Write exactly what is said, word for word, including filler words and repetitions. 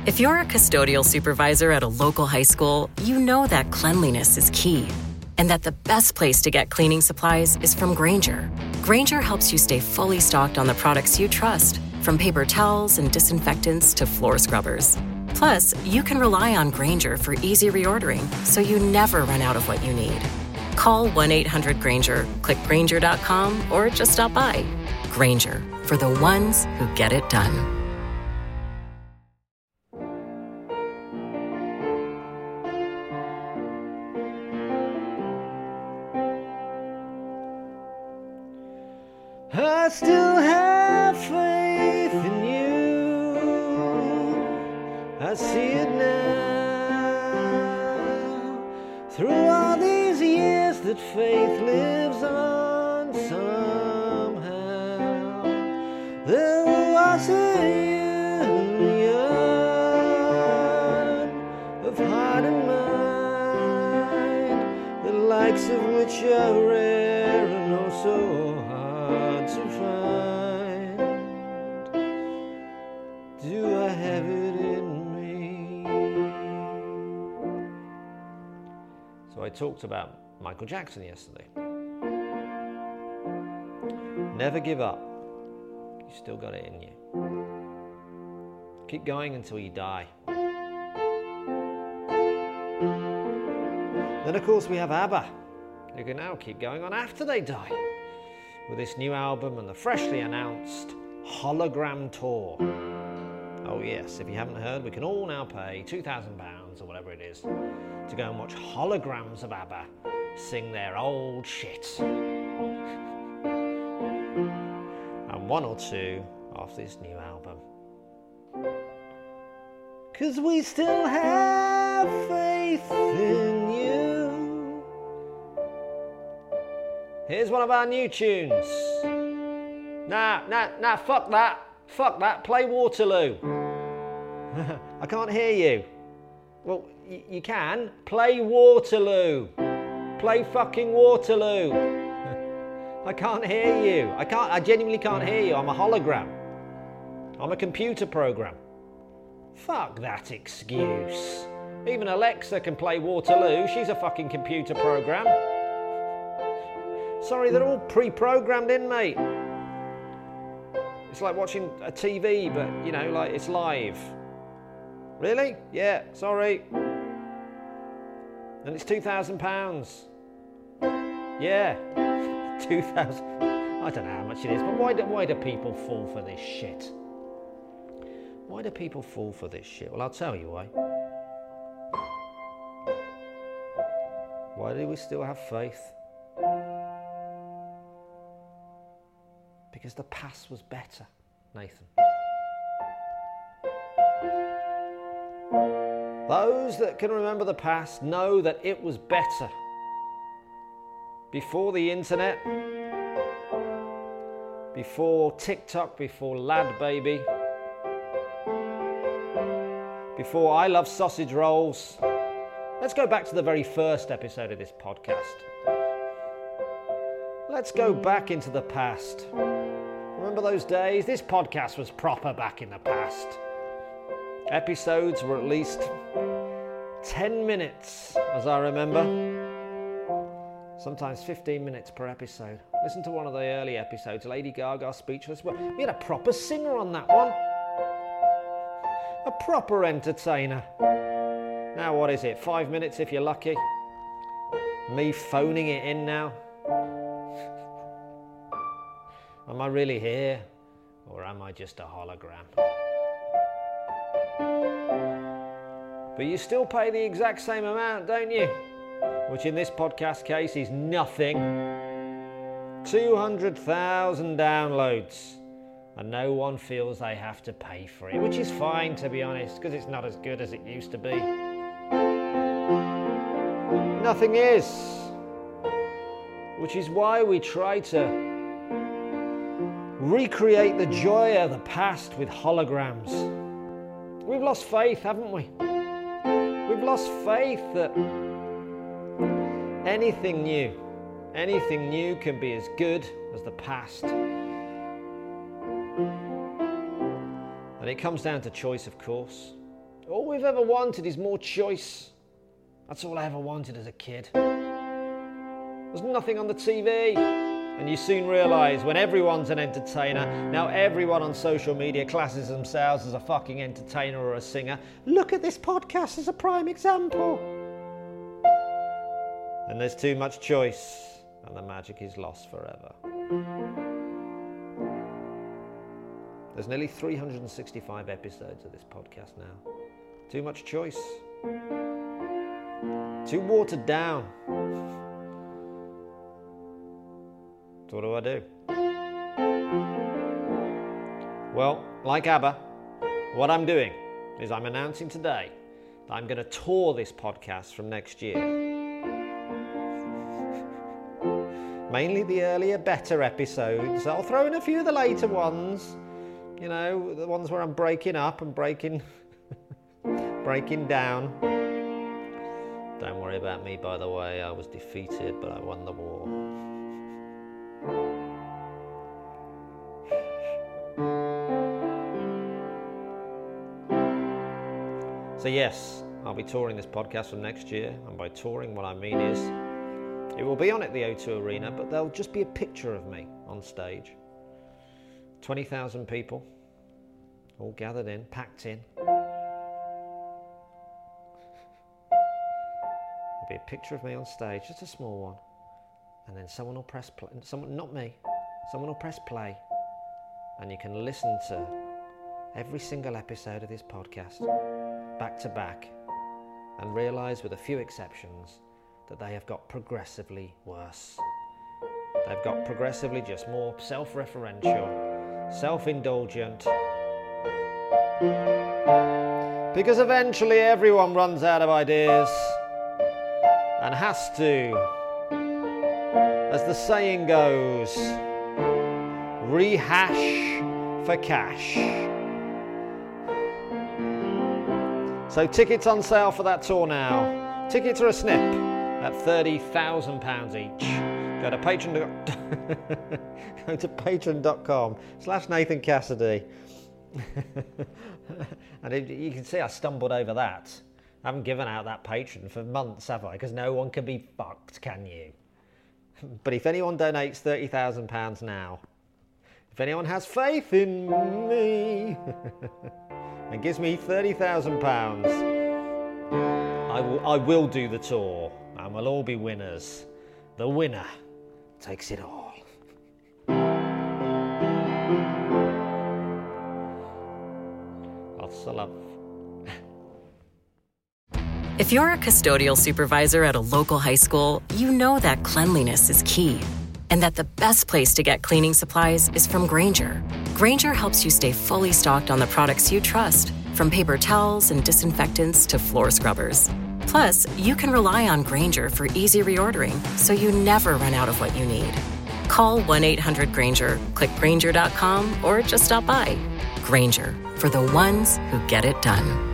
If you're a custodial supervisor at a local high school, you know that cleanliness is key, and that the best place to get cleaning supplies is from Grainger. Grainger helps you stay fully stocked on the products you trust, from paper towels and disinfectants to floor scrubbers. Plus, you can rely on Grainger for easy reordering, so you never run out of what you need. Call one eight hundred Grainger, click Grainger dot com, or just stop by. Grainger, for the ones who get it done. I still have faith in you. I see it now. Through all these years that faith lives on somehow. There was a union of heart and mind, the likes of which are rare and also hard to find. Do I have it in me? So I talked about Michael Jackson yesterday. Never give up. You still got it in you. Keep going until you die. Then of course we have ABBA, who can now keep going on after they die, with this new album and the freshly announced Hologram Tour. Oh yes, if you haven't heard, we can all now pay two thousand pounds or whatever it is to go and watch holograms of ABBA sing their old shit. And one or two off this new album. 'Cause we still have faith in you. Here's one of our new tunes. Nah, nah, nah, fuck that. Fuck that. Play Waterloo. I can't hear you. Well, y- you can. Play Waterloo. Play fucking Waterloo. I can't hear you. I can't. I genuinely can't hear you. I'm a hologram. I'm a computer program. Fuck that excuse. Even Alexa can play Waterloo. She's a fucking computer program. Sorry, they're all pre-programmed in, mate. It's like watching a T V, but, you know, like it's live. Really? Yeah, sorry. And it's two thousand pounds. Yeah, two thousand. I don't know how much it is, but why do, why do people fall for this shit? Why do people fall for this shit? Well, I'll tell you why. Why do we still have faith? Because the past was better, Nathan. Those that can remember the past know that it was better. Before the internet, before TikTok, before Lad Baby, before I Love Sausage Rolls. Let's go back to the very first episode of this podcast. Let's go back into the past. Remember those days? This podcast was proper back in the past. Episodes were at least ten minutes, as I remember. Sometimes fifteen minutes per episode. Listen to one of the early episodes, Lady Gaga, Speechless. We had a proper singer on that one. A proper entertainer. Now what is it? Five minutes if you're lucky. Me phoning it in now. Am I really here? Or am I just a hologram? But you still pay the exact same amount, don't you? Which in this podcast case is nothing. two hundred thousand downloads. And no one feels they have to pay for it, which is fine, to be honest, because it's not as good as it used to be. Nothing is. Which is why we try to recreate the joy of the past with holograms. We've lost faith, haven't we? We've lost faith that anything new, anything new can be as good as the past. And it comes down to choice, of course. All we've ever wanted is more choice. That's all I ever wanted as a kid. There's nothing on the T V. And you soon realise when everyone's an entertainer, now everyone on social media classes themselves as a fucking entertainer or a singer. Look at this podcast as a prime example. And there's too much choice, and the magic is lost forever. There's nearly three hundred sixty-five episodes of this podcast now. Too much choice. Too watered down. So what do I do? Well, like ABBA, what I'm doing is I'm announcing today that I'm going to tour this podcast from next year. Mainly the earlier, better episodes. I'll throw in a few of the later ones. You know, the ones where I'm breaking up and breaking, breaking down. Don't worry about me, by the way. I was defeated, but I won the war. So yes, I'll be touring this podcast from next year, and by touring what I mean is it will be on at the O two Arena, but there'll just be a picture of me on stage. twenty thousand people, all gathered in, packed in. There'll be a picture of me on stage, just a small one, and then someone will press play, someone, not me, someone will press play, and you can listen to every single episode of this podcast back to back and realise, with a few exceptions, that they have got progressively worse. They've got progressively just more self-referential, self-indulgent, because eventually everyone runs out of ideas and has to, as the saying goes, rehash for cash. So tickets on sale for that tour now. Tickets are a snip at thirty thousand pounds each. Go to patreon. Go to patreon.com slash Nathan Cassidy. And it, you can see I stumbled over that. I haven't given out that Patreon for months, have I? Because no one can be fucked, can you? But if anyone donates thirty thousand pounds now, if anyone has faith in me and gives me thirty thousand pounds, I will, I will do the tour, and we'll all be winners. The winner takes it all. Lots of love. If you're a custodial supervisor at a local high school, you know that cleanliness is key, and that the best place to get cleaning supplies is from Grainger. Grainger helps you stay fully stocked on the products you trust, from paper towels and disinfectants to floor scrubbers. Plus, you can rely on Grainger for easy reordering, so you never run out of what you need. Call one eight hundred Grainger, click Grainger dot com, or just stop by. Grainger, for the ones who get it done.